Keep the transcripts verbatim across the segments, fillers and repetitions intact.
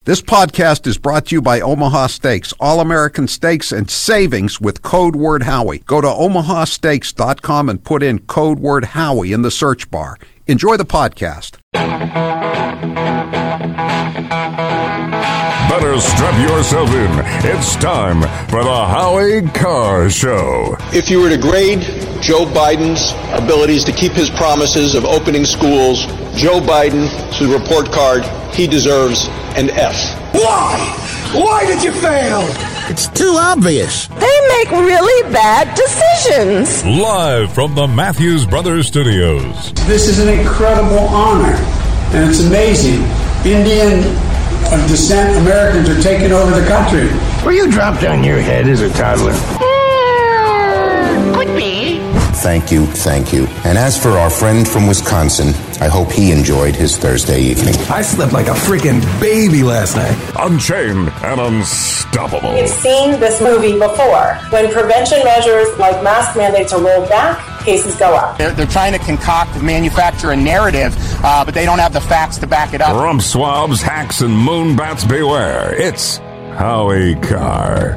This podcast is brought to you by Omaha Steaks, all-American steaks and savings with code word Howie. Go to omaha steaks dot com and put in code word Howie in the search bar. Enjoy the podcast. Better strap yourself in. It's time for the Howie Carr Show. If you were to grade Joe Biden's abilities to keep his promises of opening schools, Joe Biden's report card, he deserves an F. Why? Why did you fail? It's too obvious. They make really bad decisions. Live from the Matthews Brothers Studios. This is an incredible honor, and it's amazing. Indian of descent Americans are taking over the country. Were you dropped on your head as a toddler? Mm, could be. Thank you, thank you. And as for our friend from Wisconsin, I hope he enjoyed his Thursday evening. I slept like a freaking baby last night. Unchained and unstoppable. We've seen this movie before. When prevention measures like mask mandates are rolled back, cases go up. They're, they're trying to concoct, manufacture a narrative, uh, but they don't have the facts to back it up. Rump swabs, hacks, and moonbats beware. It's Howie Carr.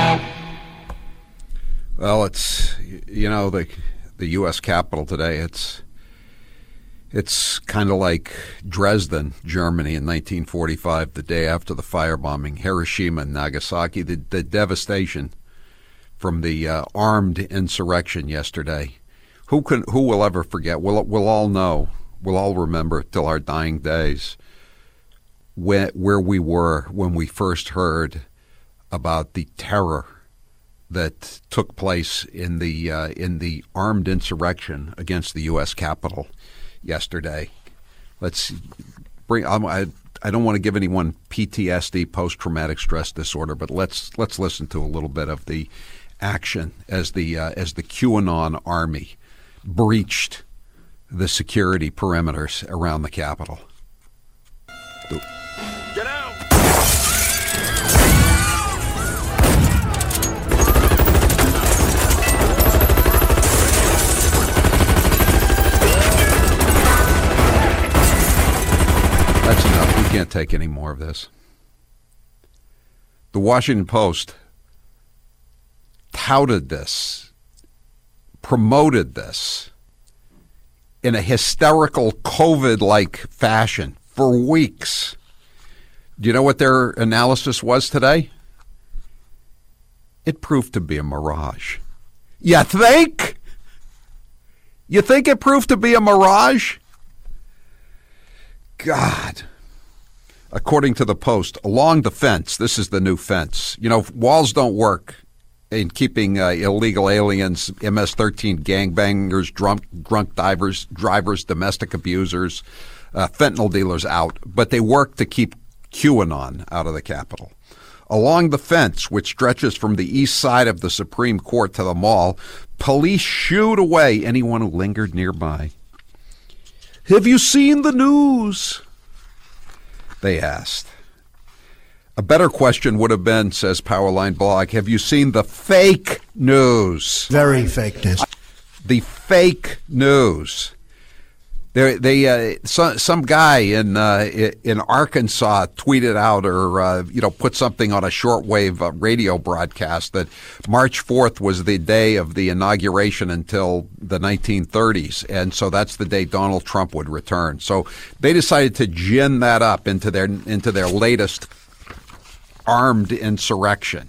Well, it's, you know, the the U S Capitol today, it's it's kind of like Dresden, Germany in nineteen forty-five, the day after the firebombing, Hiroshima and Nagasaki, the, the devastation from the uh, armed insurrection yesterday. Who can who will ever forget? We'll, we'll all know, we'll all remember till our dying days where, where we were when we first heard about the terror that took place in the uh, in the armed insurrection against the U S Capitol yesterday. Let's bring. Um, I I don't want to give anyone P T S D, post-traumatic stress disorder, but let's let's listen to a little bit of the action as the uh, as the QAnon army breached the security perimeters around the Capitol. Get out! That's enough. We can't take any more of this. The Washington Post touted this, promoted this in a hysterical COVID-like fashion for weeks. Do you know what their analysis was today? It proved to be a mirage. You think? You think it proved to be a mirage? God. According to the Post, along the fence, this is the new fence. You know, walls don't work in keeping uh, illegal aliens, M S thirteen gangbangers, drunk, drunk divers, drivers, domestic abusers, uh, fentanyl dealers out. But they work to keep QAnon out of the Capitol. Along the fence, which stretches from the east side of the Supreme Court to the mall, police shooed away anyone who lingered nearby. Have you seen the news? They asked. A better question would have been, says Powerline Blog, have you seen the fake news? Very fake news. The fake news. They, they, uh, some, some guy in uh, in Arkansas tweeted out or uh, you know put something on a shortwave uh, radio broadcast that March fourth was the day of the inauguration until the nineteen thirties, and so that's the day Donald Trump would return. So they decided to gin that up into their into their latest armed insurrection.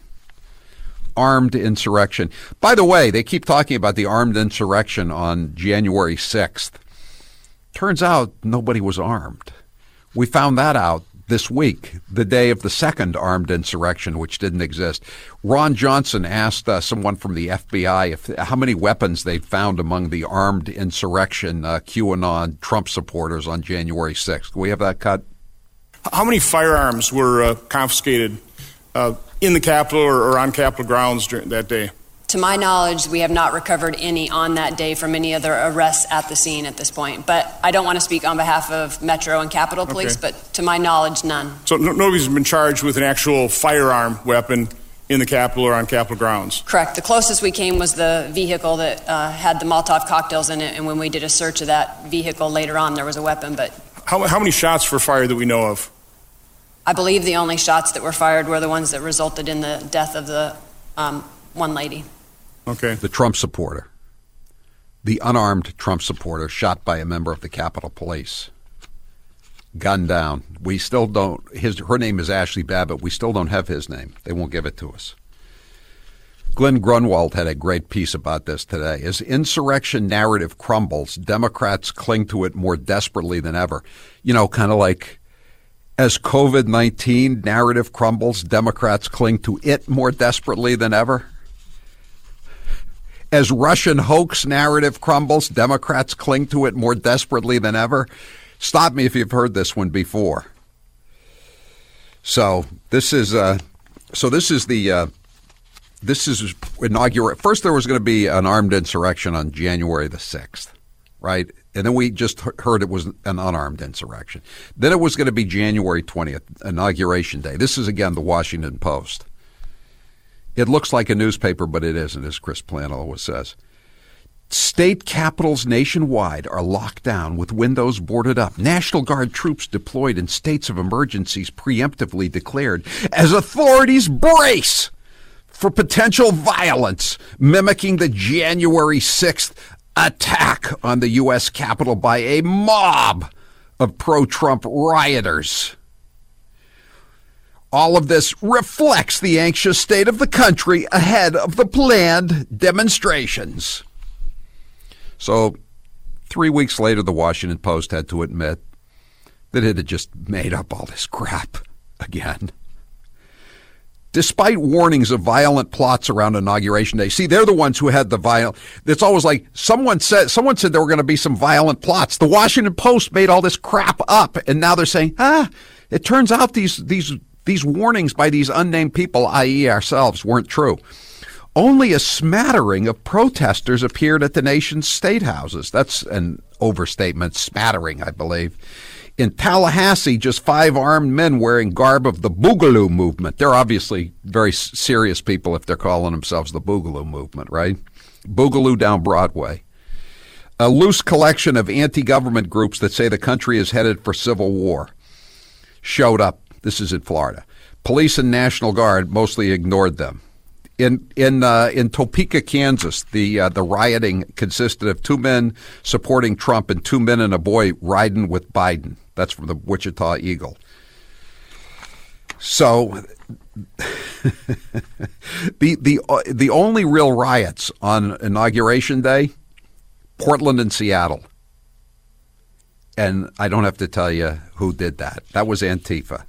Armed insurrection. By the way, they keep talking about the armed insurrection on January sixth. Turns out nobody was armed. We found that out this week, the day of the second armed insurrection, which didn't exist. Ron Johnson asked uh, someone from the F B I if how many weapons they'd found among the armed insurrection uh, QAnon Trump supporters on January sixth. Can we have that cut? How many firearms were uh, confiscated uh, in the Capitol or, or on Capitol grounds during that day? To my knowledge, we have not recovered any on that day from any other arrests at the scene at this point. But I don't want to speak on behalf of Metro and Capitol Police, okay. But to my knowledge, none. So no, nobody's been charged with an actual firearm weapon in the Capitol or on Capitol grounds? Correct. The closest we came was the vehicle that uh, had the Molotov cocktails in it, and when we did a search of that vehicle later on, there was a weapon, but... How, how many shots were fired that we know of? I believe the only shots that were fired were the ones that resulted in the death of the um, one lady. Okay. The Trump supporter. The unarmed Trump supporter shot by a member of the Capitol Police. Gunned down. We still don't, his, her name is Ashley Babbitt. We still don't have his name. They won't give it to us. Glenn Grunwald had a great piece about this today. As insurrection narrative crumbles, Democrats cling to it more desperately than ever. You know, kind of like as COVID nineteen narrative crumbles, Democrats cling to it more desperately than ever. As Russian hoax narrative crumbles, Democrats cling to it more desperately than ever. Stop me if you've heard this one before. So this is uh, so this is the uh, this is inaugural. First, there was going to be an armed insurrection on January the sixth, right? And then we just heard it was an unarmed insurrection. Then it was going to be January twentieth, Inauguration Day. This is, again, the Washington Post. It looks like a newspaper, but it isn't, as Chris Plante always says. State capitals nationwide are locked down with windows boarded up. National Guard troops deployed in states of emergencies preemptively declared as authorities brace for potential violence, mimicking the January sixth attack on the U S Capitol by a mob of pro-Trump rioters. All of this reflects the anxious state of the country ahead of the planned demonstrations. So three weeks later, the Washington Post had to admit that it had just made up all this crap again. Despite warnings of violent plots around Inauguration Day. See, they're the ones who had the violent. It's always like someone said, someone said there were going to be some violent plots. The Washington Post made all this crap up, and now they're saying, ah, it turns out these these these warnings by these unnamed people, that is ourselves, weren't true. Only a smattering of protesters appeared at the nation's state houses. That's an overstatement, smattering, I believe. In Tallahassee, just five armed men wearing garb of the Boogaloo movement. They're obviously very serious people if they're calling themselves the Boogaloo movement, right? Boogaloo down Broadway. A loose collection of anti-government groups that say the country is headed for civil war showed up. This is in Florida. Police and National Guard mostly ignored them. In in uh, in Topeka, Kansas, the uh, the rioting consisted of two men supporting Trump and two men and a boy riding with Biden. That's from the Wichita Eagle. So the the uh, the only real riots on Inauguration Day, Portland and Seattle. And I don't have to tell you who did that. That was Antifa.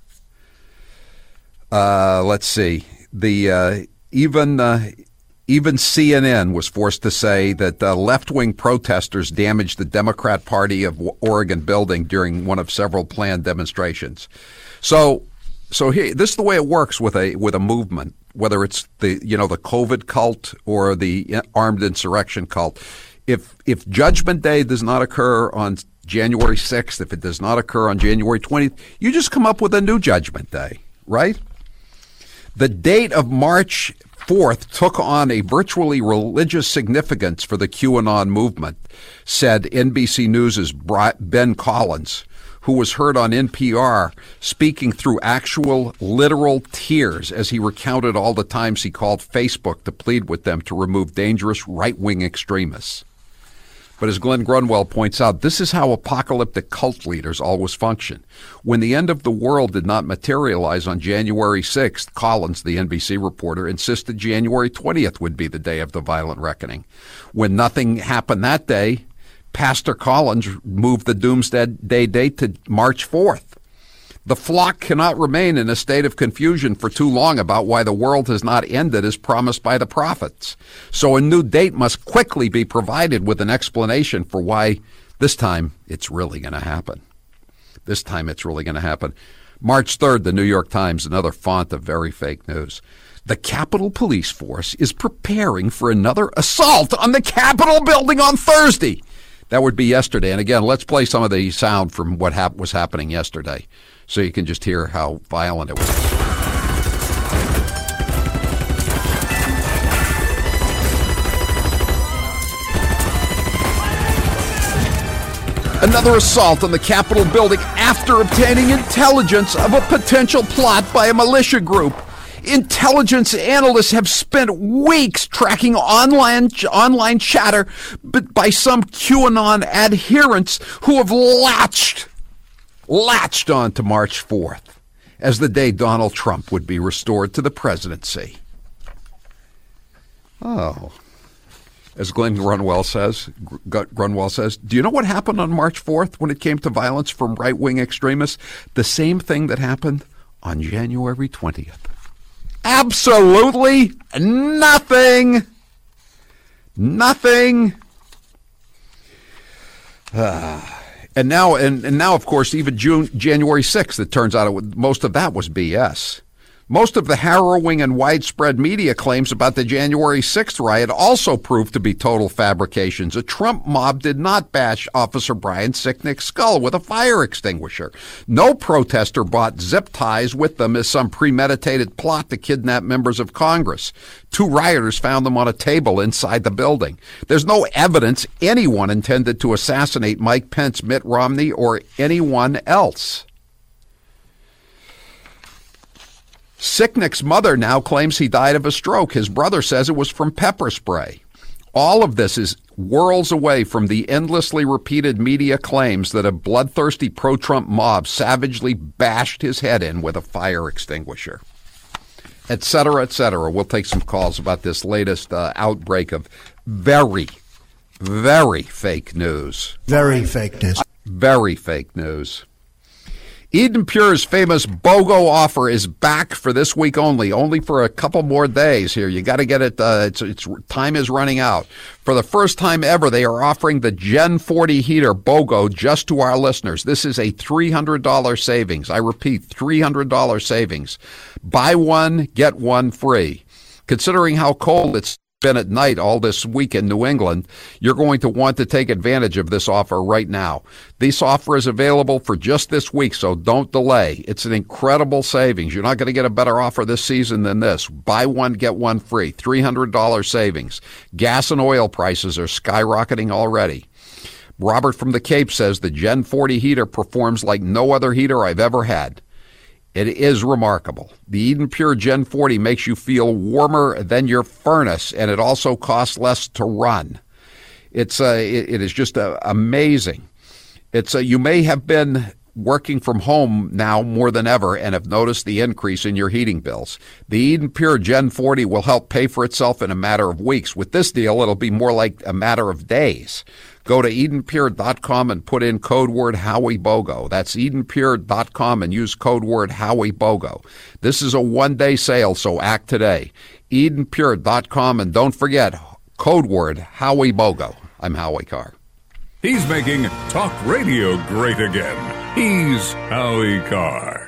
Uh, let's see. The uh, even uh, even C N N was forced to say that uh, left-wing protesters damaged the Democrat Party of Oregon building during one of several planned demonstrations. So, so here, this is the way it works with a with a movement, whether it's the you know the COVID cult or the armed insurrection cult. If if Judgment Day does not occur on January sixth, if it does not occur on January twentieth, you just come up with a new Judgment Day, right? The date of March fourth took on a virtually religious significance for the QAnon movement, said N B C News' Ben Collins, who was heard on N P R speaking through actual literal tears as he recounted all the times he called Facebook to plead with them to remove dangerous right-wing extremists. But as Glenn Grunwald points out, this is how apocalyptic cult leaders always function. When the end of the world did not materialize on January sixth, Collins, the N B C reporter, insisted January twentieth would be the day of the violent reckoning. When nothing happened that day, Pastor Collins moved the doomsday date to March fourth. The flock cannot remain in a state of confusion for too long about why the world has not ended as promised by the prophets. So a new date must quickly be provided with an explanation for why this time it's really going to happen. This time it's really going to happen. March third, the New York Times, another font of very fake news. The Capitol Police Force is preparing for another assault on the Capitol building on Thursday. That would be yesterday. And again, let's play some of the sound from what hap- was happening yesterday, so you can just hear how violent it was. Another assault on the Capitol building after obtaining intelligence of a potential plot by a militia group. Intelligence analysts have spent weeks tracking online online chatter by some QAnon adherents who have latched, latched on to March fourth as the day Donald Trump would be restored to the presidency. Oh. As Glenn Grunwald says, Grunwald says, do you know what happened on March fourth when it came to violence from right-wing extremists? The same thing that happened on January twentieth. Absolutely nothing. Nothing. Uh, and now, and, and now, of course, even June, January sixth, it turns out it, most of that was B S. Most of the harrowing and widespread media claims about the January sixth riot also proved to be total fabrications. A Trump mob did not bash Officer Brian Sicknick's skull with a fire extinguisher. No protester bought zip ties with them as some premeditated plot to kidnap members of Congress. Two rioters found them on a table inside the building. There's no evidence anyone intended to assassinate Mike Pence, Mitt Romney, or anyone else. Sicknick's mother now claims he died of a stroke. His brother says it was from pepper spray. All of this is worlds away from the endlessly repeated media claims that a bloodthirsty pro-Trump mob savagely bashed his head in with a fire extinguisher, et cetera, et cetera. We'll take some calls about this latest uh, outbreak of very, very fake news. Very fake news. Very fake news. Eden Pure's famous BOGO offer is back for this week only, only for a couple more days here. You got to get it. Uh, it's, it's time is running out. For the first time ever, they are offering the Gen forty heater BOGO just to our listeners. This is a three hundred dollars savings. I repeat, three hundred dollars savings. Buy one, get one free. Considering how cold it's been at night all this week in New England, you're going to want to take advantage of this offer right now. This offer is available for just this week, so don't delay. It's an incredible savings. You're not going to get a better offer this season than this. Buy one, get one free. three hundred dollars savings. Gas and oil prices are skyrocketing already. Robert from the Cape says the Gen forty heater performs like no other heater I've ever had. It is remarkable. The Eden Pure Gen forty makes you feel warmer than your furnace, and it also costs less to run. It's uh, it, it is just uh, amazing. It's uh, you may have been working from home now more than ever and have noticed the increase in your heating bills. The Eden Pure Gen forty will help pay for itself in a matter of weeks. With this deal, it'll be more like a matter of days. Go to Eden Pure dot com and put in code word HowieBogo. That's Eden Pure dot com and use code word HowieBogo. This is a one-day sale, so act today. Eden Pure dot com, and don't forget, code word HowieBogo. I'm Howie Carr. He's making talk radio great again. He's Howie Carr.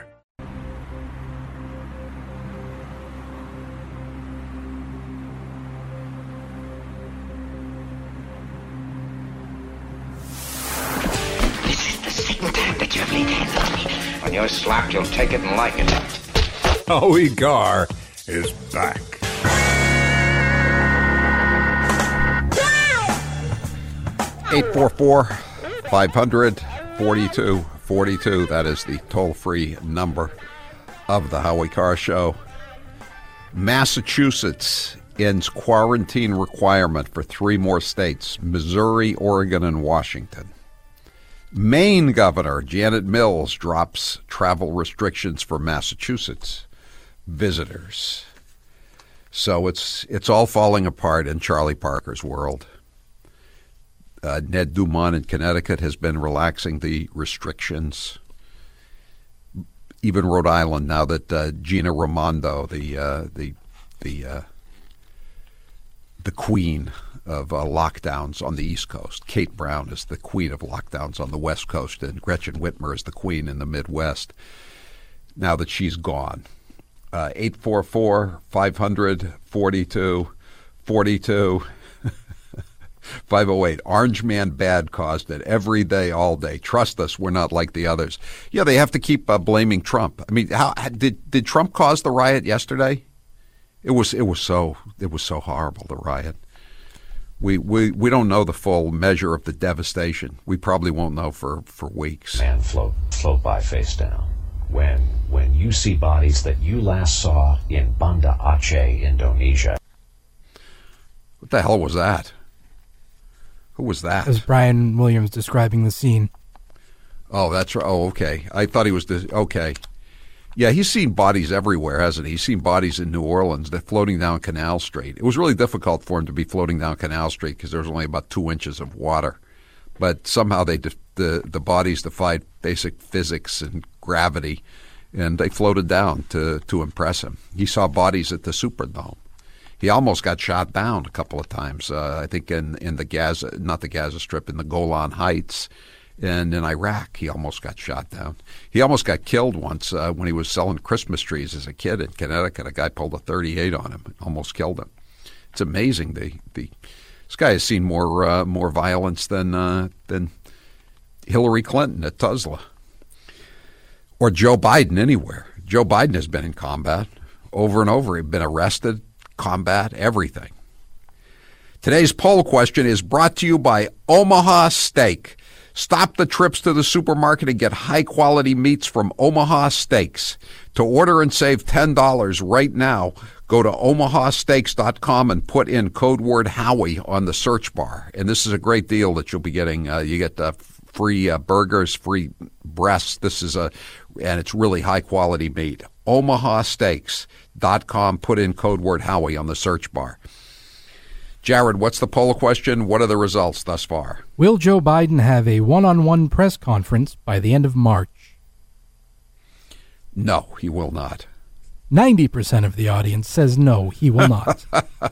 When you're slapped, you'll take it and like it. Howie Carr is back. eight four four, five hundred, forty-two forty-two. That is the toll-free number of the Howie Carr Show. Massachusetts ends quarantine requirement for three more states, Missouri, Oregon, and Washington. Maine Governor Janet Mills drops travel restrictions for Massachusetts visitors. So it's it's all falling apart in Charlie Parker's world. Uh, Ned Dumont in Connecticut has been relaxing the restrictions. Even Rhode Island, now that uh, Gina Raimondo, the uh, the the uh, the queen of uh, lockdowns on the East Coast. Kate Brown is the queen of lockdowns on the West Coast, and Gretchen Whitmer is the queen in the Midwest. Now that she's gone. Uh, eight four four, five hundred, forty-two forty-two. five oh eight. Orange Man Bad caused it every day, all day. Trust us, we're not like the others. Yeah, they have to keep uh, blaming Trump. I mean, how did did Trump cause the riot yesterday? It was it was so it was so horrible, the riot. We, we we don't know the full measure of the devastation. We probably won't know for, for weeks. Man, float float by face down. When when you see bodies that you last saw in Banda Aceh, Indonesia. What the hell was that? Who was that? It was Brian Williams describing the scene. Oh, that's right. Oh, okay. I thought he was the okay. Yeah, he's seen bodies everywhere, hasn't he? He's seen bodies in New Orleans. They're floating down Canal Street. It was really difficult for him to be floating down Canal Street because there was only about two inches of water. But somehow they de- the the bodies defied basic physics and gravity, and they floated down to, to impress him. He saw bodies at the Superdome. He almost got shot down a couple of times. Uh, I think in, in the Gaza, not the Gaza Strip, in the Golan Heights. And in Iraq, he almost got shot down. He almost got killed once uh, when he was selling Christmas trees as a kid in Connecticut. A guy pulled a thirty-eight on him and almost killed him. It's amazing. The, the this guy has seen more uh, more violence than uh, than Hillary Clinton at Tuzla or Joe Biden anywhere. Joe Biden has been in combat over and over. He's been arrested, combat, everything. Today's poll question is brought to you by Omaha Steak. Stop the trips to the supermarket and get high-quality meats from Omaha Steaks. To order and save ten dollars right now, go to omaha steaks dot com and put in code word Howie on the search bar. And this is a great deal that you'll be getting. Uh, you get uh, free uh, burgers, free breasts. This is a, and it's really high-quality meat. omaha steaks dot com, put in code word Howie on the search bar. Jared, what's the poll question? What are the results thus far? Will Joe Biden have a one-on-one press conference by the end of March? No, he will not. ninety percent of the audience says no, he will not.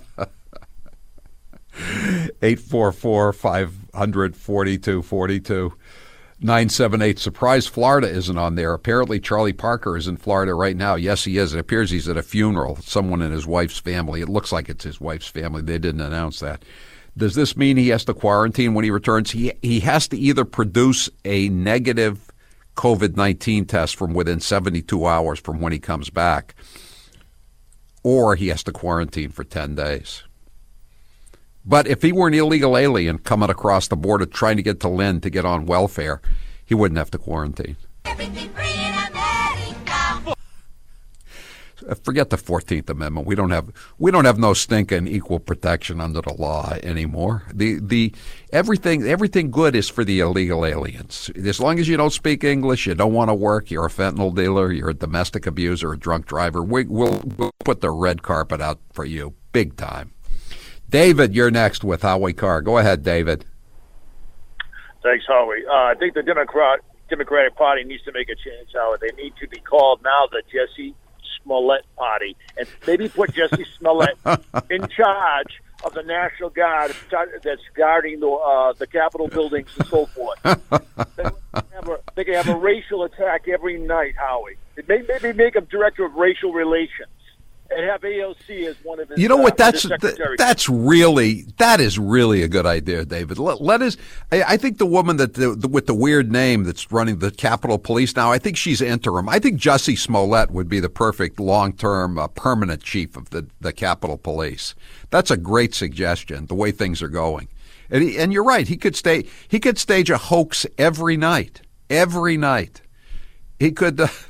eight four four, five hundred, forty-two forty-two. nine seven eight. Surprise Florida isn't on there. Apparently Charlie Parker is in Florida right now. Yes, he is. It appears he's at a funeral. Someone in his wife's family. It looks like it's his wife's family. They didn't announce that. Does this mean he has to quarantine when he returns? He he has to either produce a negative COVID nineteen test from within seventy-two hours from when he comes back, or he has to quarantine for ten days. But if he were an illegal alien coming across the border trying to get to Lynn to get on welfare, he wouldn't have to quarantine. Everything free in America. Forget the fourteenth Amendment. We don't have we don't have no stinking equal protection under the law anymore. The the everything everything good is for the illegal aliens. As long as you don't speak English, you don't want to work, you're a fentanyl dealer, you're a domestic abuser, a drunk driver, we, we'll, we'll put the red carpet out for you big time. David, you're next with Howie Carr. Go ahead, David. Thanks, Howie. Uh, I think the Democrat Democratic Party needs to make a change, Howie. They need to be called now the Jesse Smollett Party, and maybe put Jesse Smollett in charge of the National Guard that's guarding the uh, the Capitol buildings and so forth. they, have a, they can have a racial attack every night, Howie. Maybe, maybe make him director of racial relations. And have A O C as one of his. You know what? Uh, that's th- that's really that is really a good idea, David. Let, let us. I, I think the woman that the, the, with the weird name that's running the Capitol Police now. I think she's interim. I think Jussie Smollett would be the perfect long-term, uh, permanent chief of the the Capitol Police. That's a great suggestion. The way things are going, and he, and you're right. He could stay. He could stage a hoax every night. Every night, he could. Uh,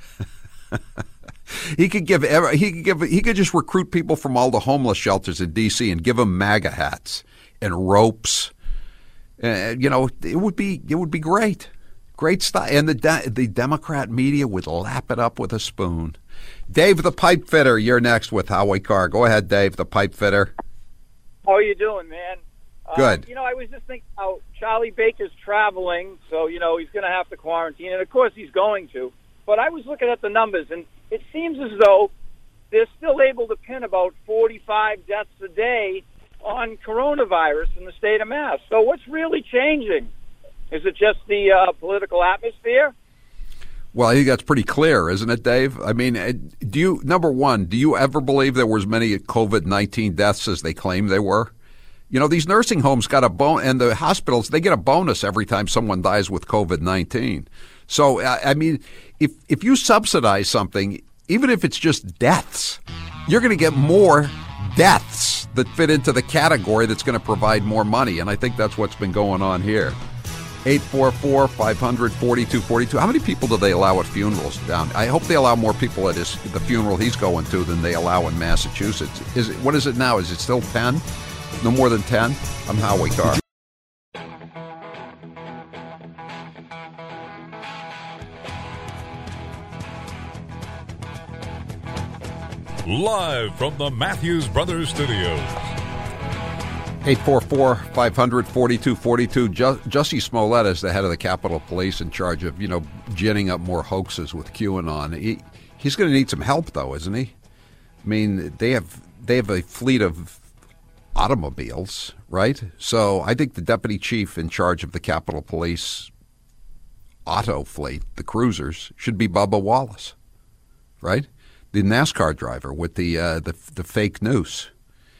He could give he could give he could just recruit people from all the homeless shelters in D C and give them MAGA hats and ropes. Uh, you know, it would be it would be great, great stuff. And the de- the Democrat media would lap it up with a spoon. Dave the pipe fitter, you're next with Howie Carr. Go ahead, Dave the pipe fitter. How are you doing, man? Good. Um, you know, I was just thinking how Charlie Baker's traveling, so you know he's going to have to quarantine, and of course he's going to. But I was looking at the numbers, and it seems as though they're still able to pin about forty-five deaths a day on coronavirus in the state of Mass. So what's really changing? Is it just the uh, political atmosphere? Well, I think that's pretty clear, isn't it, Dave? I mean, do you, number one, do you ever believe there were as many COVID nineteen deaths as they claim they were? You know, these nursing homes got a bon- and the hospitals, they get a bonus every time someone dies with COVID nineteen. So, I mean, if if you subsidize something, even if it's just deaths, you're going to get more deaths that fit into the category that's going to provide more money, and I think that's what's been going on here. eight four four, five hundred, forty-two forty-two. How many people do they allow at funerals down? I hope they allow more people at his the funeral he's going to than they allow in Massachusetts. Is it, what is it now? Is it still ten? No more than ten? I'm Howie Carr. Live from the Matthews Brothers Studios. eight four four, five hundred, forty-two forty-two. Jussie Smollett is the head of the Capitol Police in charge of, you know, ginning up more hoaxes with QAnon. He, he's going to need some help, though, isn't he? I mean, they have they have a fleet of automobiles, right? So I think the deputy chief in charge of the Capitol Police auto fleet, the cruisers, should be Bubba Wallace, right? The NASCAR driver with the uh, the the fake noose.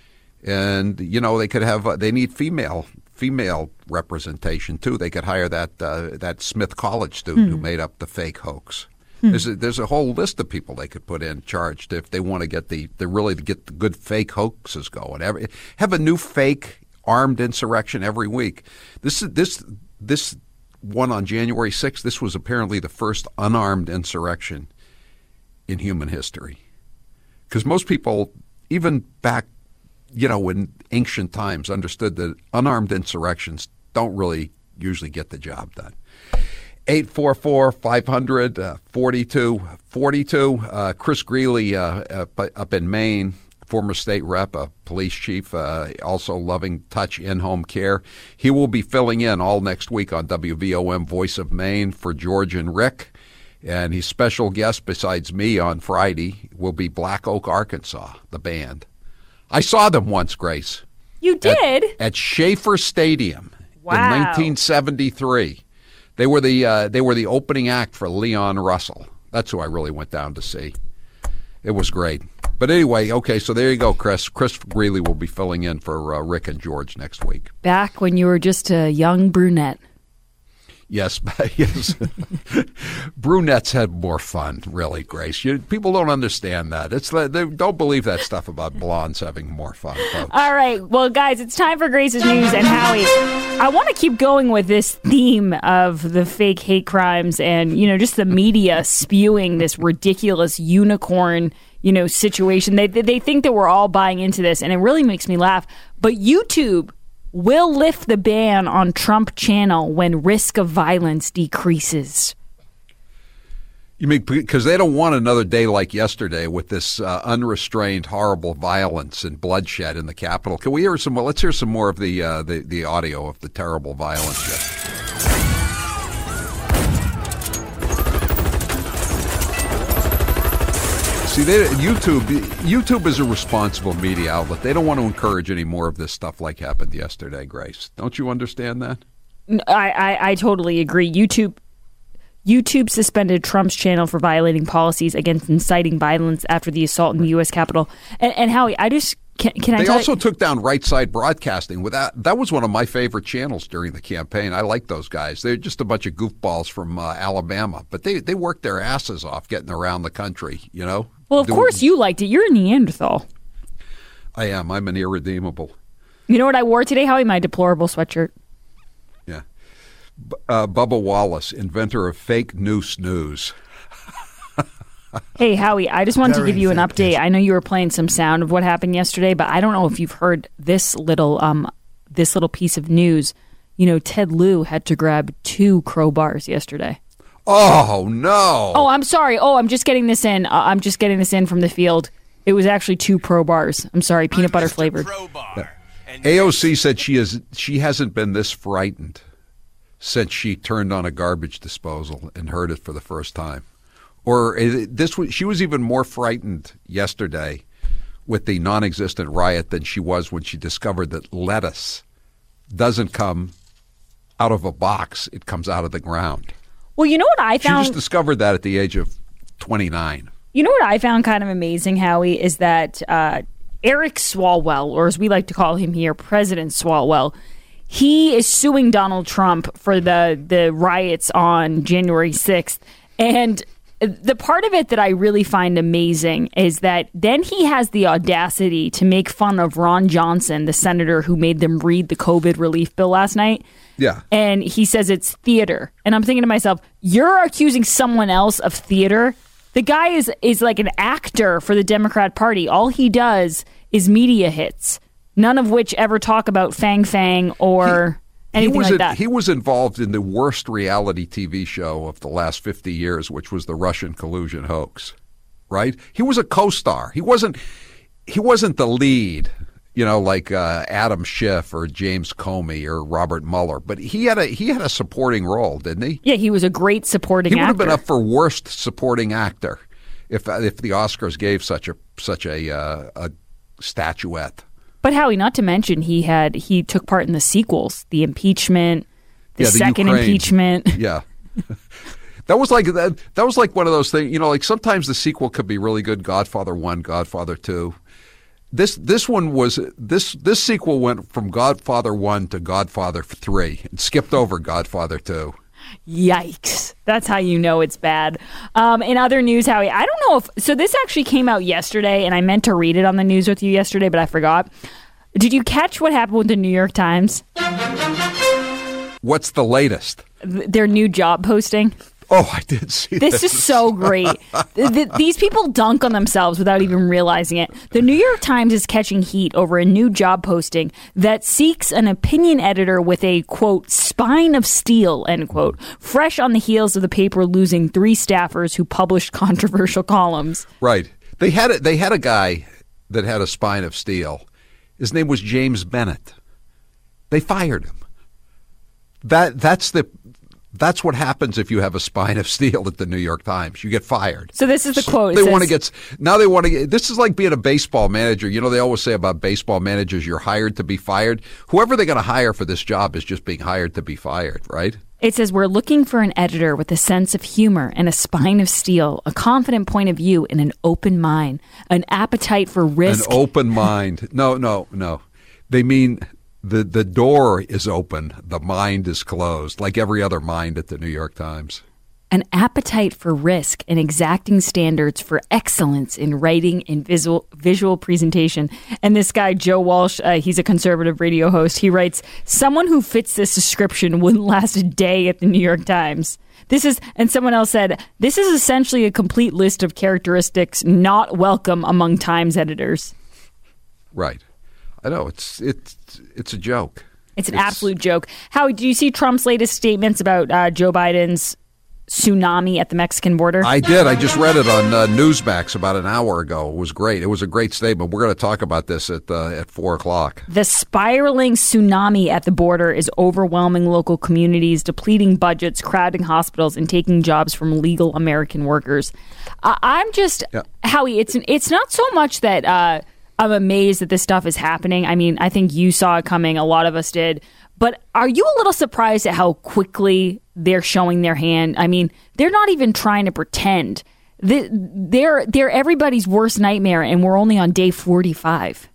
And, you know, they could have, uh, they need female female representation, too. They could hire that uh, that Smith College student hmm. who made up the fake hoax. Hmm. There's, a, there's a whole list of people they could put in charged if they want to get the, the really to get the good fake hoaxes going. Every, have a new fake armed insurrection every week. This is this this one on January sixth, this was apparently the first unarmed insurrection in human history. Because most people, even back, you know, in ancient times, understood that unarmed insurrections don't really usually get the job done. eight four four, five hundred, forty-two forty-two. Uh, Chris Greeley uh, up, up in Maine, former state rep, a police chief, uh, also loving touch in-home care. He will be filling in all next week on W V O M Voice of Maine for George and Rick. And his special guest besides me on Friday will be Black Oak, Arkansas, the band. I saw them once, Grace. You did? At, at Schaefer Stadium wow. in nineteen seventy-three. They were the uh, they were the opening act for Leon Russell. That's who I really went down to see. It was great. But anyway, okay, so there you go, Chris. Chris Greeley will be filling in for uh, Rick and George next week. Back when you were just a young brunette. Yes, yes. Brunettes had more fun, really, Grace. You, people don't understand that. It's they don't believe that stuff about blondes having more fun, folks. All right, well, guys, it's time for Grace's News. And Howie, I want to keep going with this theme of the fake hate crimes and, you know, just the media spewing this ridiculous unicorn, you know, situation. They they think that we're all buying into this, and it really makes me laugh. But YouTube will lift the ban on Trump channel when risk of violence decreases. You mean because they don't want another day like yesterday with this uh, unrestrained, horrible violence and bloodshed in the Capitol? Can we hear some more? Let's hear some more of the uh, the, the audio of the terrible violence. See, they, YouTube YouTube is a responsible media outlet. They don't want to encourage any more of this stuff like happened yesterday, Grace. Don't you understand that? I, I, I totally agree. YouTube YouTube suspended Trump's channel for violating policies against inciting violence after the assault in the U S Capitol. And, and Howie, I just can, can I? They tell also you? took down Right Side Broadcasting. With that, that was one of my favorite channels during the campaign. I like those guys. They're just a bunch of goofballs from uh, Alabama, but they they worked their asses off getting around the country. You know. Well, of Do, course you liked it. You're a Neanderthal. I am. I'm an irredeemable. You know what I wore today, Howie? My deplorable sweatshirt. Yeah. B- uh, Bubba Wallace, inventor of fake noose news. Hey, Howie, I just wanted Very to give you an effective. update. I know you were playing some sound of what happened yesterday, but I don't know if you've heard this little um this little piece of news. You know, Ted Lieu had to grab two crowbars yesterday. Oh, no. Oh, I'm sorry. Oh, I'm just getting this in. Uh, I'm just getting this in from the field. It was actually two Pro Bars. I'm sorry, peanut butter flavored. Yeah. A O C said she is she hasn't been this frightened since she turned on a garbage disposal and heard it for the first time. Or uh, this was, she was even more frightened yesterday with the non-existent riot than she was when she discovered that lettuce doesn't come out of a box; it comes out of the ground. Well, you know what I found? She just discovered that at the age of twenty-nine. You know what I found kind of amazing, Howie, is that uh, Eric Swalwell, or as we like to call him here, President Swalwell, he is suing Donald Trump for the, the riots on January sixth. And the part of it that I really find amazing is that then he has the audacity to make fun of Ron Johnson, the senator who made them read the COVID relief bill last night. Yeah. And he says it's theater. And I'm thinking to myself, you're accusing someone else of theater? The guy is is like an actor for the Democrat Party. All he does is media hits, none of which ever talk about Fang Fang or he, anything he was like in, that. He was involved in the worst reality T V show of the last fifty years, which was the Russian collusion hoax, right? He was a co-star. He wasn't, he wasn't the lead, you know, like uh, Adam Schiff or James Comey or Robert Mueller, but he had a he had a supporting role, didn't he? Yeah, he was a great supporting actor. He would actor. have been up for worst supporting actor if if the Oscars gave such a such a uh, a statuette. But Howie, not to mention he had he took part in the sequels, the impeachment, the, yeah, the second Ukraine. impeachment. Yeah. That was like that, that was like one of those things, you know, like sometimes the sequel could be really good, Godfather one, Godfather two. This this one was this this sequel went from Godfather one to Godfather three and skipped over Godfather two. Yikes. That's how you know it's bad. Um, in other news, Howie, I don't know if... So this actually came out yesterday, and I meant to read it on the news with you yesterday, but I forgot. Did you catch what happened with the New York Times? What's the latest? Th- their new job posting. Oh, I did see this. This is so great. Th- th- these people dunk on themselves without even realizing it. The New York Times is catching heat over a new job posting that seeks an opinion editor with a, quote, spine of steel, end quote, fresh on the heels of the paper losing three staffers who published controversial columns. Right. They had a, they had a guy that had a spine of steel. His name was James Bennett. They fired him. That that's the... That's what happens if you have a spine of steel at the New York Times. You get fired. So this is the quote. They says, want to get now. They want to get. This is like being a baseball manager. You know, they always say about baseball managers, you're hired to be fired. Whoever they're going to hire for this job is just being hired to be fired, right? It says we're looking for an editor with a sense of humor and a spine of steel, a confident point of view, and an open mind, an appetite for risk. An open mind. No, no, no. They mean. The the door is open, the mind is closed, like every other mind at the New York Times. An appetite for risk and exacting standards for excellence in writing and visual visual presentation. And this guy, Joe Walsh, uh, he's a conservative radio host. He writes, someone who fits this description wouldn't last a day at the New York Times. This is, and someone else said, this is essentially a complete list of characteristics not welcome among Times editors. Right. I know it's it's it's a joke. It's an it's, absolute joke. Howie, do you see Trump's latest statements about uh, Joe Biden's tsunami at the Mexican border? I did. I just read it on uh, Newsmax about an hour ago. It was great. It was a great statement. We're going to talk about this at uh, at four o'clock. The spiraling tsunami at the border is overwhelming local communities, depleting budgets, crowding hospitals, and taking jobs from legal American workers. Uh, I'm just yeah. Howie. It's it's not so much that. Uh, I'm amazed that this stuff is happening. I mean, I think you saw it coming. A lot of us did. But are you a little surprised at how quickly they're showing their hand? I mean, they're not even trying to pretend. They're, they're everybody's worst nightmare, and we're only on day forty-five.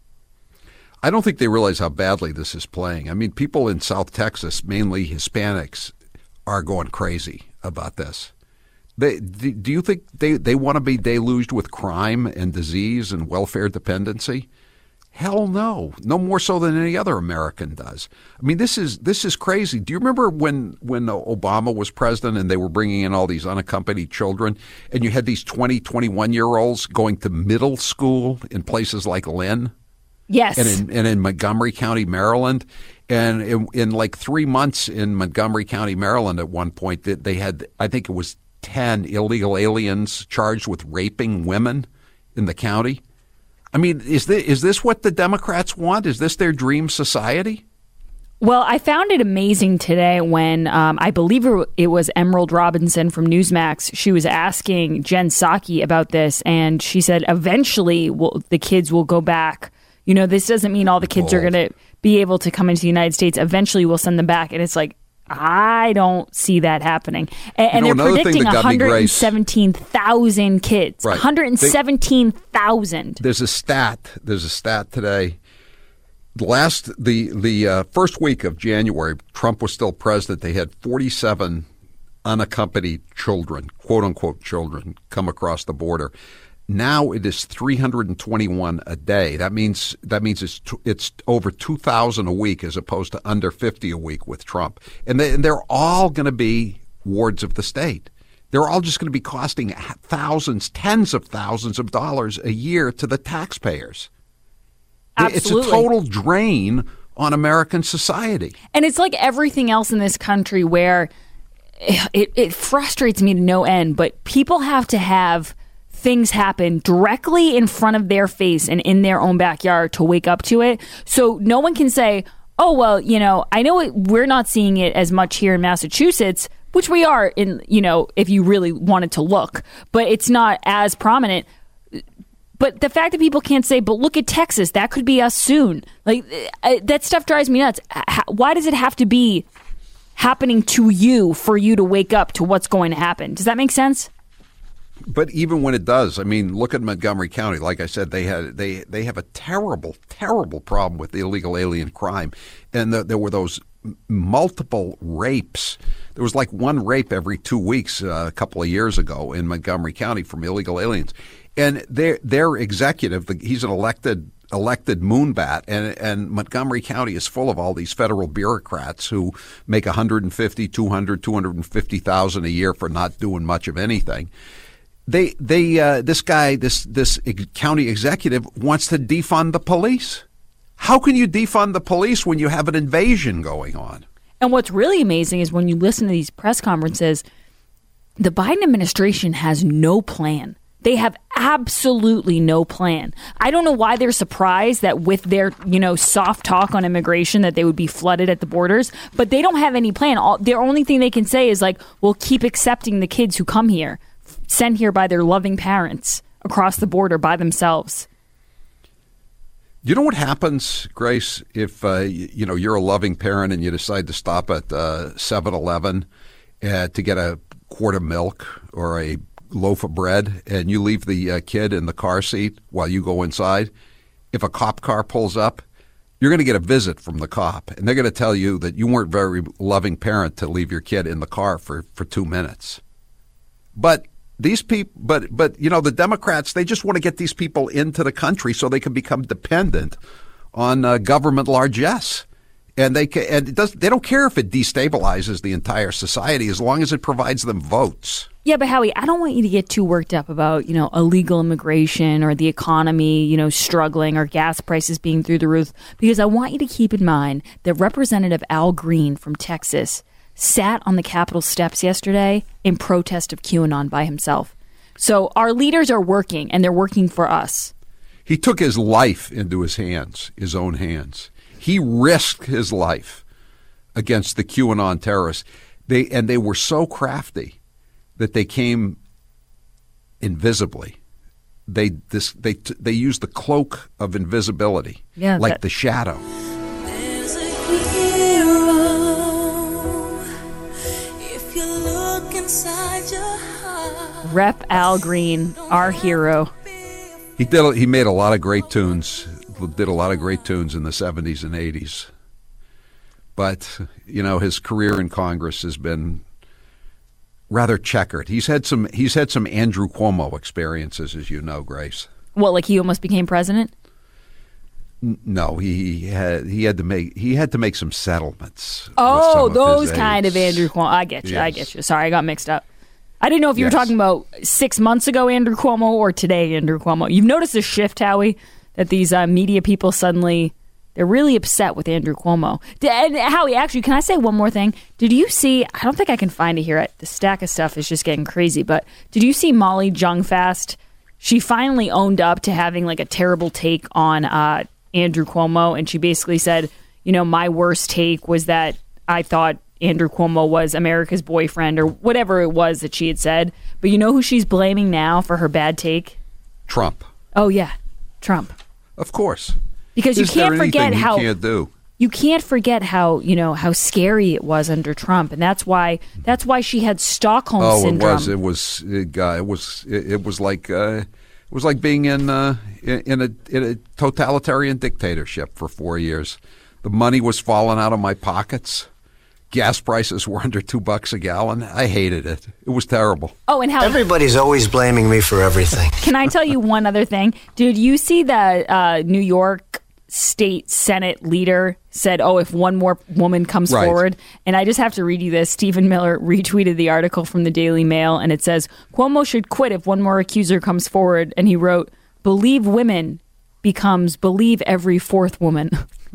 I don't think they realize how badly this is playing. I mean, people in South Texas, mainly Hispanics, are going crazy about this. They, do you think they, they want to be deluged with crime and disease and welfare dependency? Hell no. No more so than any other American does. I mean, this is this is crazy. Do you remember when, when Obama was president and they were bringing in all these unaccompanied children and you had these twenty, twenty-one-year-olds going to middle school in places like Lynn? Yes. And in, and in Montgomery County, Maryland. And in, in like three months in Montgomery County, Maryland at one point, they had, I think it was ten illegal aliens charged with raping women in the county. I mean, is this, is this what the Democrats want? Is this their dream society? Well, I found it amazing today when um, I believe it was Emerald Robinson from Newsmax. She was asking Jen Psaki about this, and she said eventually we'll, the kids will go back. You know, this doesn't mean all the kids Bold. are going to be able to come into the United States. Eventually we'll send them back. And it's like, I don't see that happening. And, you know, and they're predicting one hundred seventeen thousand kids. Right. one hundred seventeen thousand. There's a stat. There's a stat today. Last the the uh, first week of January, Trump was still president. They had forty-seven unaccompanied children, quote unquote children, come across the border. Now it is three hundred twenty-one a day. That means that means it's t- it's over two thousand a week as opposed to under fifty a week with Trump. And, they, and they're all going to be wards of the state. They're all just going to be costing thousands, tens of thousands of dollars a year to the taxpayers. Absolutely. It's a total drain on American society. And it's like everything else in this country where it, it frustrates me to no end, but people have to have things happen directly in front of their face and in their own backyard to wake up to it. So no one can say, oh, well, you know, I know it, we're not seeing it as much here in Massachusetts, which we are in, you know, if you really wanted to look, but it's not as prominent. But the fact that people can't say, but look at Texas, that could be us soon. Like, uh, that stuff drives me nuts. H- why does it have to be happening to you for you to wake up to what's going to happen? Does that make sense? But even when it does, I mean, look at Montgomery County. Like I said, they had they they have a terrible, terrible problem with illegal alien crime, and the, there were those multiple rapes. There was like one rape every two weeks uh, a couple of years ago in Montgomery County from illegal aliens, and their their executive, the, he's an elected elected moonbat, and and Montgomery County is full of all these federal bureaucrats who make one hundred fifty, two hundred, two hundred fifty thousand a year for not doing much of anything. They, they, uh, this guy, this, this county executive wants to defund the police. How can you defund the police when you have an invasion going on? And what's really amazing is when you listen to these press conferences, the Biden administration has no plan. They have absolutely no plan. I don't know why they're surprised that with their, you know, soft talk on immigration that they would be flooded at the borders, but they don't have any plan. All, their only thing they can say is like, we'll keep accepting the kids who come here, sent here by their loving parents across the border by themselves. You know what happens, Grace, if uh, you, you know you're a loving parent and you decide to stop at uh, seven eleven uh, to get a quart of milk or a loaf of bread, and you leave the uh, kid in the car seat while you go inside? If a cop car pulls up, you're going to get a visit from the cop, and they're going to tell you that you weren't a very loving parent to leave your kid in the car for, for two minutes. But These people, but but you know, the Democrats, they just want to get these people into the country so they can become dependent on uh, government largesse, and they can, and it does. They don't care if it destabilizes the entire society as long as it provides them votes. Yeah, but Howie, I don't want you to get too worked up about, you know, illegal immigration or the economy, you know, struggling or gas prices being through the roof, because I want you to keep in mind that Representative Al Green from Texas sat on the Capitol steps yesterday in protest of QAnon by himself. So our leaders are working, and they're working for us. He took his life into his hands, his own hands. He risked his life against the QAnon terrorists. They and they were so crafty that they came invisibly. They this they they used the cloak of invisibility, yeah, like that- the shadow. Rep Al Green, our hero. He did. He made a lot of great tunes. Did a lot of great tunes in the seventies and eighties. But you know, his career in Congress has been rather checkered. He's had some. He's had some Andrew Cuomo experiences, as you know, Grace. What, like he almost became president? N- No, he had. He had to make. He had to make some settlements. Oh, with some of his those kind of aides. Andrew Cuomo. I get you. I Yes. get you. Sorry, I got mixed up. I didn't know if you Yes. were talking about six months ago Andrew Cuomo or today Andrew Cuomo. You've noticed a shift, Howie, that these uh, media people suddenly, they're really upset with Andrew Cuomo. D- And Howie, actually, can I say one more thing? Did you see, I don't think I can find it here. The stack of stuff is just getting crazy, but did you see Molly Jong-Fast? She finally owned up to having like a terrible take on uh, Andrew Cuomo, and she basically said, you know, my worst take was that I thought Andrew Cuomo was America's boyfriend or whatever it was that she had said. But you know who she's blaming now for her bad take? Trump. Oh, yeah, Trump. Of course. Because you Is there can't forget anything he how can't do? you can't forget how, you know, how scary it was under Trump, and that's why that's why she had Stockholm Oh, syndrome. it was. It was. It, uh, it was. It, it was like. Uh, it was like being in uh, in, in a in a totalitarian dictatorship for four years. The money was falling out of my pockets. gas prices were under two bucks a gallon. I hated it. It was terrible. Oh, and how everybody's always blaming me for everything. Can I tell you one other thing? Did you see that uh, New York State Senate leader said, oh, if one more woman comes right. forward? And I just have to read you this. Stephen Miller retweeted the article from the Daily Mail, and it says, Cuomo should quit if one more accuser comes forward. And he wrote, believe women becomes believe every fourth woman.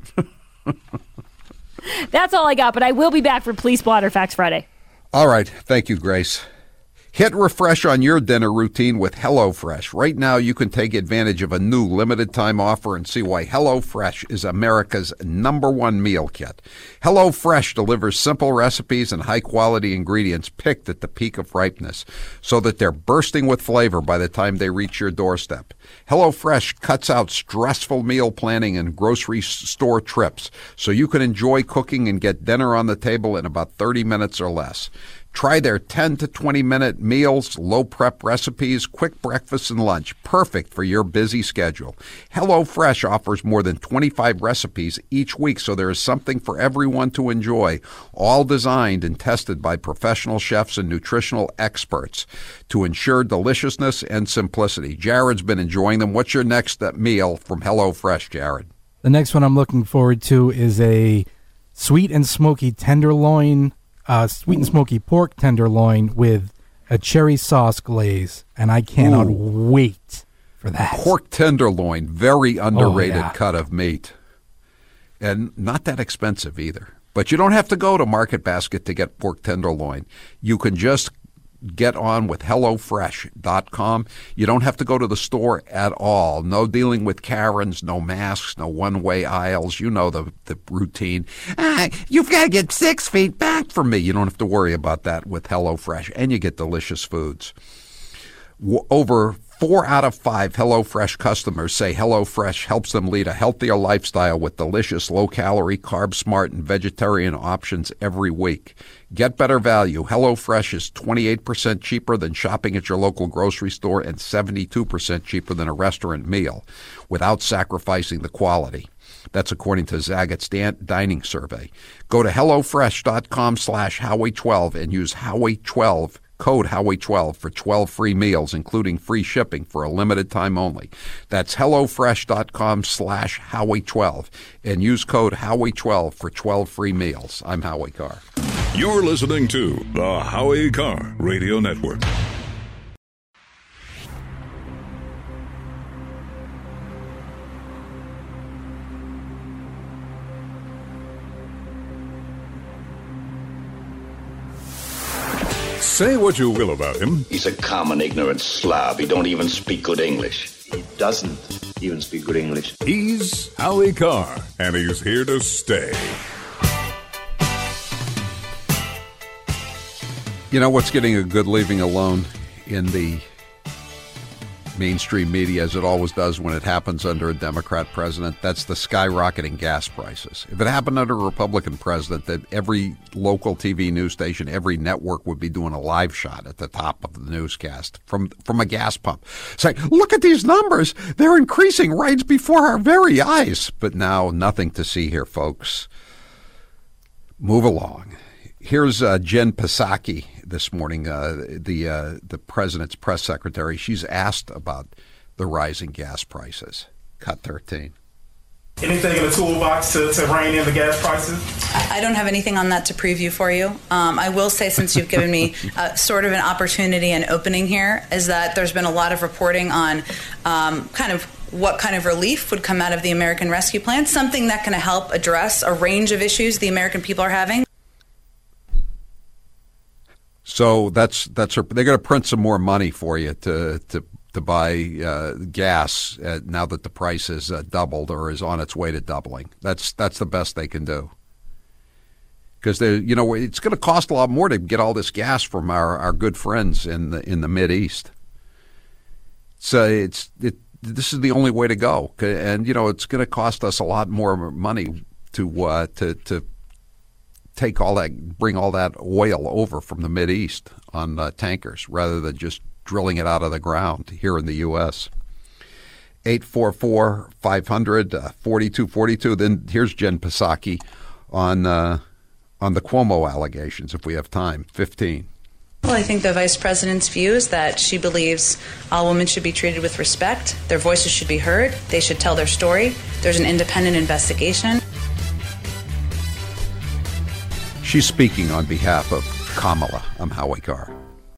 That's all I got, but I will be back for Police Blotter Facts Friday. All right. Thank you, Grace. Hit refresh on your dinner routine with HelloFresh. Right now, you can take advantage of a new limited-time offer and see why HelloFresh is America's number one meal kit. HelloFresh delivers simple recipes and high-quality ingredients picked at the peak of ripeness so that they're bursting with flavor by the time they reach your doorstep. HelloFresh cuts out stressful meal planning and grocery store trips so you can enjoy cooking and get dinner on the table in about thirty minutes or less. Try their ten to twenty minute meals, low prep recipes, quick breakfast and lunch, perfect for your busy schedule. HelloFresh offers more than twenty-five recipes each week, so there is something for everyone to enjoy, all designed and tested by professional chefs and nutritional experts to ensure deliciousness and simplicity. Jared's been enjoying them. What's your next meal from HelloFresh, Jared? The next one I'm looking forward to is a sweet and smoky tenderloin Uh, sweet and smoky pork tenderloin with a cherry sauce glaze, and I cannot Ooh. wait for that. Pork tenderloin, very underrated oh, yeah. cut of meat, and not that expensive either. But you don't have to go to Market Basket to get pork tenderloin. You can just get on with hello fresh dot com. You don't have to go to the store at all. No dealing with Karens, no masks, no one-way aisles. You know the, the routine. Ah, you've got to get six feet back from me. You don't have to worry about that with HelloFresh, and you get delicious foods. W- over Four out of five HelloFresh customers say HelloFresh helps them lead a healthier lifestyle with delicious, low-calorie, carb-smart, and vegetarian options every week. Get better value. HelloFresh is twenty-eight percent cheaper than shopping at your local grocery store and seventy-two percent cheaper than a restaurant meal without sacrificing the quality. That's according to Zaggett's Dining Survey. Go to HelloFresh.com slash Howie12 and use Howie twelve, code Howie twelve for twelve free meals, including free shipping for a limited time only. That's HelloFresh.com slash Howie twelve and use code Howie twelve for twelve free meals. I'm Howie Carr. You're listening to the Howie Carr Radio Network. Say what you will about him. He's a common, ignorant slob. He don't even speak good English. He doesn't even speak good English. He's Howie Carr, and he's here to stay. You know what's getting a good leaving alone in the mainstream media, as it always does when it happens under a Democrat president? That's the skyrocketing gas prices. If it happened under a Republican president, that every local T V news station, every network would be doing a live shot at the top of the newscast from from a gas pump, saying, "Look at these numbers; they're increasing right before our very eyes." But now, nothing to see here, folks. Move along. Here's uh, Jen Psaki this morning, uh, the uh, the president's press secretary. She's asked about the rising gas prices. Cut thirteen. Anything in the toolbox to, to rein in the gas prices? I don't have anything on that to preview for you. Um, I will say, since you've given me uh, sort of an opportunity and opening here, is that there's been a lot of reporting on um, kind of what kind of relief would come out of the American Rescue Plan, something that can help address a range of issues the American people are having. So that's that's her, they're going to print some more money for you to to to buy uh, gas uh, now that the price has uh, doubled or is on its way to doubling. That's that's the best they can do, because they you know it's going to cost a lot more to get all this gas from our, our good friends in the in the Mideast. So it's it this is the only way to go, and you know it's going to cost us a lot more money to uh, to to. take all that, bring all that oil over from the Mideast on uh, tankers rather than just drilling it out of the ground here in the U S eight four four, five hundred, forty-two forty-two. Then here's Jen Psaki on uh, on the Cuomo allegations, if we have time. fifteen. Well, I think the vice president's view is that she believes all women should be treated with respect. Their voices should be heard. They should tell their story. There's an independent investigation. She's speaking on behalf of Kamala. I'm Howie Carr.